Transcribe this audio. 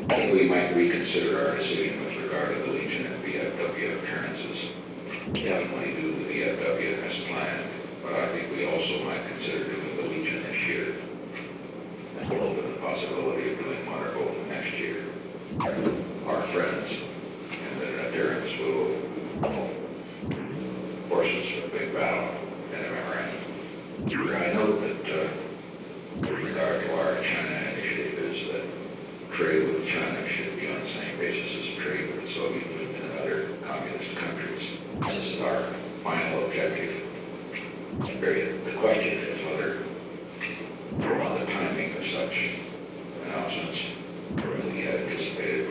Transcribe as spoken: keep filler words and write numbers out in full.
I think we might reconsider our decision with regard to the Legion and V F W appearances. Definitely do the V F W as planned, but I think we also might consider doing the Legion this year. And we'll open the possibility of doing one or both next year. Our friends and the adherents will forces a big battle in a memorandum. I note that uh, with regard to our China initiative is that trade with China should be on the same basis as trade with the Soviet Union and other communist countries. This is our final objective. Period. The question is whether, on the timing of such announcements, we had anticipated